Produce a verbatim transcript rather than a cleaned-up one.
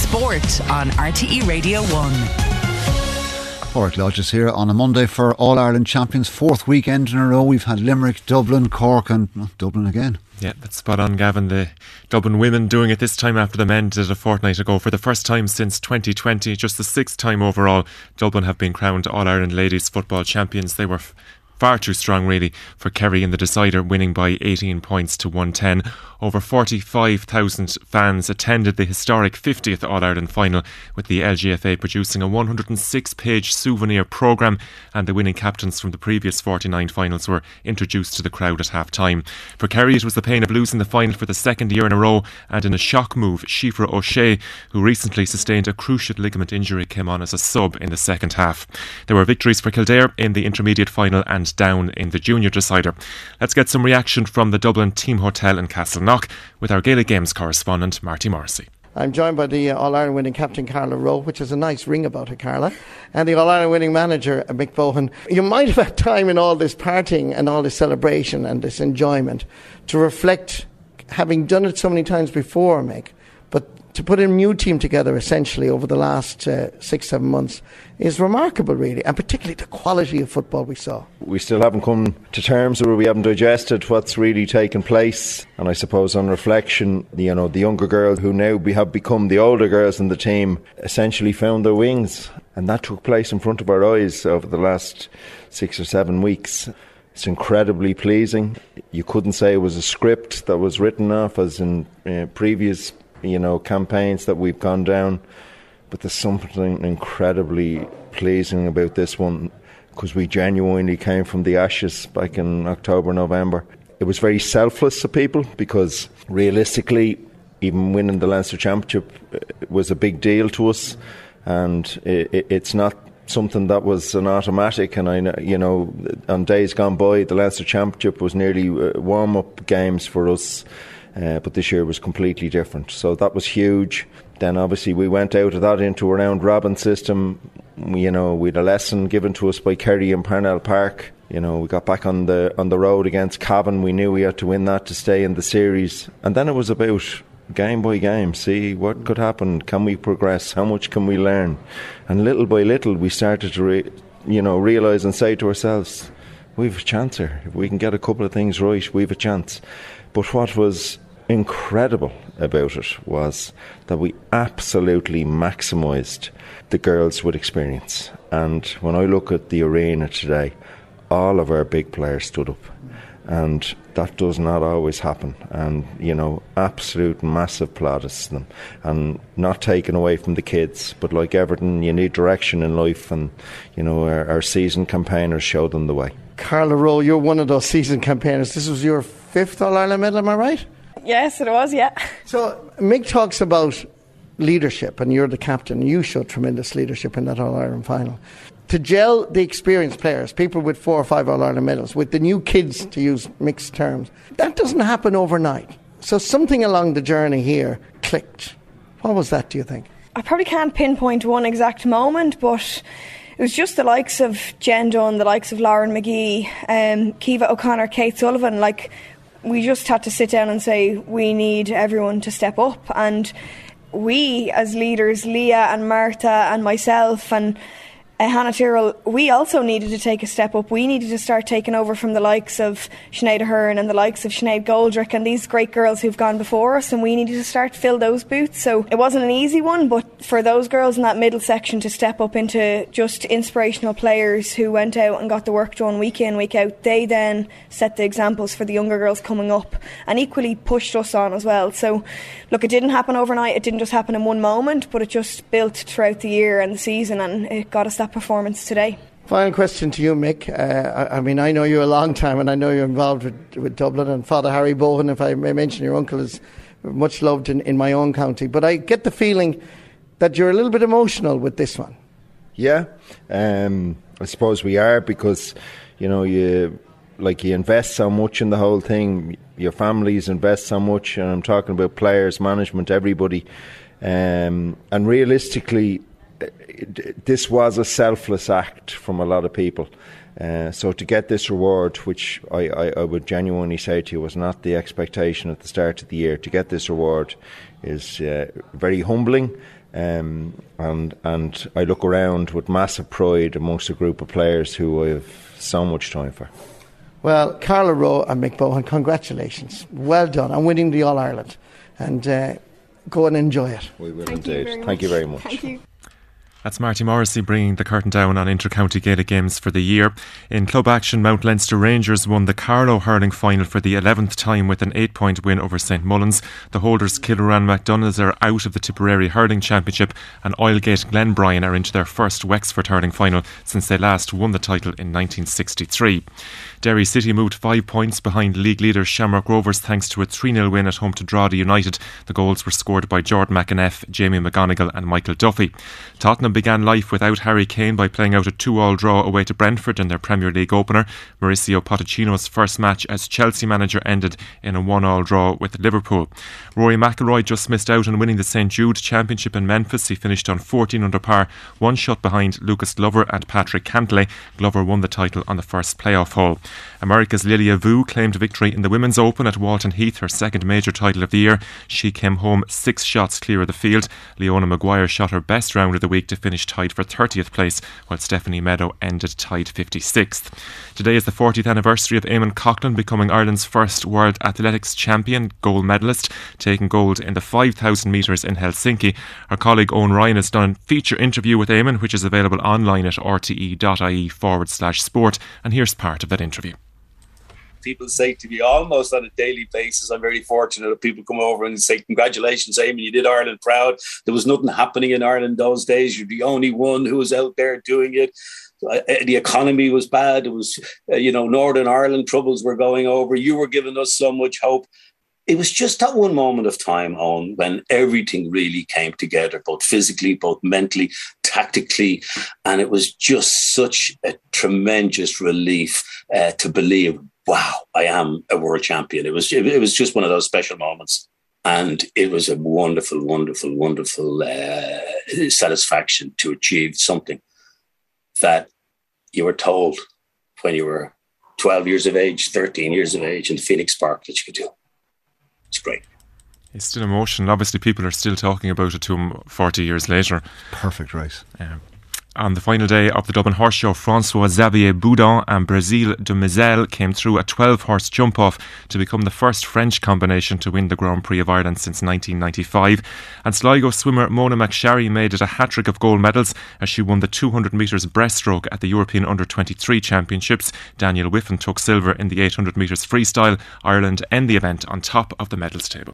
Sport on R T E Radio one. Pádraig Lodges here on a Monday for All-Ireland champions. Fourth weekend in a row. We've had Limerick, Dublin, Cork and oh, Dublin again. Yeah, that's spot on, Gavin. The Dublin women doing it this time after the men did it a fortnight ago. For the first time since twenty twenty, just the sixth time overall, Dublin have been crowned All-Ireland ladies football champions. They were f- far too strong really for Kerry in the decider, winning by eighteen points to one ten. Over forty-five thousand fans attended the historic fiftieth All-Ireland final, with the L G F A producing a one hundred six page souvenir programme, and the winning captains from the previous forty-nine finals were introduced to the crowd at half-time. For Kerry, it was the pain of losing the final for the second year in a row, and in a shock move, Shifra O'Shea, who recently sustained a cruciate ligament injury, came on as a sub in the second half. There were victories for Kildare in the intermediate final and down in the junior decider. Let's get some reaction from the Dublin Team Hotel in Castleknock with our Gaelic Games correspondent Marty Morrissey. I'm joined by the uh, All-Ireland winning captain Carla Rowe, which is a nice ring about it, Carla, and the All-Ireland winning manager uh, Mick Bohan. You might have had time in all this partying and all this celebration and this enjoyment to reflect, having done it so many times before, Mick, but to put a new team together essentially over the last uh, six, seven months is remarkable really, and particularly the quality of football we saw. We still haven't come to terms where we haven't digested what's really taken place, and I suppose on reflection, you know, the younger girls who now be, have become the older girls in the team essentially found their wings, and that took place in front of our eyes over the last six or seven weeks. It's incredibly pleasing. You couldn't say it was a script that was written off as in uh, previous you know, campaigns that we've gone down, but there's something incredibly pleasing about this one, because we genuinely came from the ashes back in October, November. It was very selfless of people, because realistically, even winning the Leinster Championship was a big deal to us, and it, it's not something that was an automatic. And I, you know, on days gone by, the Leinster Championship was nearly warm-up games for us. Uh, but this year was completely different, so that was huge. Then obviously we went out of that into a round robin system. We, you know, we had a lesson given to us by Kerry in Parnell Park. You know, we got back on the on the road against Cavan. We knew we had to win that to stay in the series, and then it was about game by game, see what could happen, can we progress, how much can we learn, and little by little we started to re- you know realise and say to ourselves, we've a chance here. If we can get a couple of things right, we've a chance. But what was incredible about it was that we absolutely maximised the girls with experience. And when I look at the arena today, all of our big players stood up, and that does not always happen. And you know, absolute massive plaudits to them, and not taken away from the kids, but like everything, you need direction in life, and you know, our, our season campaigners showed them the way. Carla Rowe, you're one of those season campaigners. This was your fifth All-Ireland medal, am I right? Yes, it was, yeah. So Mick talks about leadership, and you're the captain. You showed tremendous leadership in that All-Ireland final. To gel the experienced players, people with four or five All-Ireland medals, with the new kids, to use Mick's terms, that doesn't happen overnight. So something along the journey here clicked. What was that, do you think? I probably can't pinpoint one exact moment, but it was just the likes of Jen Dunn, the likes of Lauren McGee, um, Kiva O'Connor, Kate Sullivan. Like, we just had to sit down and say, we need everyone to step up. And we, as leaders, Leah and Martha and myself and Uh, Hannah Tyrrell, we also needed to take a step up. We needed to start taking over from the likes of Sinead Ahern and the likes of Sinead Goldrick and these great girls who've gone before us, and we needed to start to fill those boots. So it wasn't an easy one, but for those girls in that middle section to step up into just inspirational players who went out and got the work done week in, week out, they then set the examples for the younger girls coming up and equally pushed us on as well. So look, it didn't happen overnight, it didn't just happen in one moment, but it just built throughout the year and the season, and it got us that performance today. Final question to you, Mick. Uh, I, I mean, I know you a long time, and I know you're involved with, with Dublin, and Father Harry Bohan, if I may mention, your uncle is much loved in, in my own county. But I get the feeling that you're a little bit emotional with this one. Yeah, um, I suppose we are, because you know you like you invest so much in the whole thing. Your families invest so much, and I'm talking about players, management, everybody. Um, and realistically, this was a selfless act from a lot of people. Uh, so to get this reward, which I, I, I would genuinely say to you was not the expectation at the start of the year, to get this reward is uh, very humbling. Um, and and I look around with massive pride amongst a group of players who I have so much time for. Well, Carla Rowe and Mick Bohan, congratulations. Well done on winning the All-Ireland. And uh, go and enjoy it. We will Thank indeed. You Thank you very much. Thank you. That's Marty Morrissey bringing the curtain down on inter-county Gaelic games for the year. In club action, Mount Leinster Rangers won the Carlow hurling final for the eleventh time with an eight-point win over Saint Mullins. The holders Kilruan MacDonalds are out of the Tipperary Hurling Championship, and Oilgate Glenbryan are into their first Wexford hurling final since they last won the title in nineteen sixty-three. Derry City moved five points behind league leaders Shamrock Rovers thanks to a three nil win at home to Drogheda United. The goals were scored by Jordan McAneff, Jamie McGonigal and Michael Duffy. Tottenham began life without Harry Kane by playing out a two all draw away to Brentford in their Premier League opener. Mauricio Pochettino's first match as Chelsea manager ended in a one all draw with Liverpool. Rory McIlroy just missed out on winning the Saint Jude Championship in Memphis. He finished on fourteen under par, one shot behind Lucas Glover and Patrick Cantley. Glover won the title on the first playoff hole. America's Lilia Vu claimed victory in the Women's Open at Walton Heath, her second major title of the year. She came home six shots clear of the field. Leona Maguire shot her best round of the week to finish tied for thirtieth place, while Stephanie Meadow ended tied fifty-sixth. Today is the fortieth anniversary of Eamon Coughlin becoming Ireland's first World Athletics Champion, gold medalist, taking gold in the five thousand metres in Helsinki. Our colleague Owen Ryan has done a feature interview with Eamon, which is available online at rte.ie forward slash sport, and here's part of that interview. People say to me almost on a daily basis, I'm very fortunate that people come over and say, congratulations, Eamon, you did Ireland proud. There was nothing happening in Ireland those days. You're the only one who was out there doing it. The economy was bad. It was, uh, you know, Northern Ireland troubles were going over. You were giving us so much hope. It was just that one moment of time, Owen, when everything really came together, both physically, both mentally, tactically. And it was just such a tremendous relief uh, to believe, wow, I am a world champion. It was it was just one of those special moments. And it was a wonderful, wonderful, wonderful uh, satisfaction to achieve something that you were told when you were twelve years of age, thirteen years of age in Phoenix Park that you could do. It's great. It's still emotional. Obviously, people are still talking about it to him forty years later. Perfect race. Um, on the final day of the Dublin Horse Show, Francois Xavier Boudon and Brazil de Mizelle came through a twelve-horse jump-off to become the first French combination to win the Grand Prix of Ireland since nineteen ninety-five. And Sligo swimmer Mona McSharry made it a hat-trick of gold medals as she won the two hundred metres breaststroke at the European under twenty-three Championships. Daniel Whiffen took silver in the eight hundred metres freestyle. Ireland end the event on top of the medals table.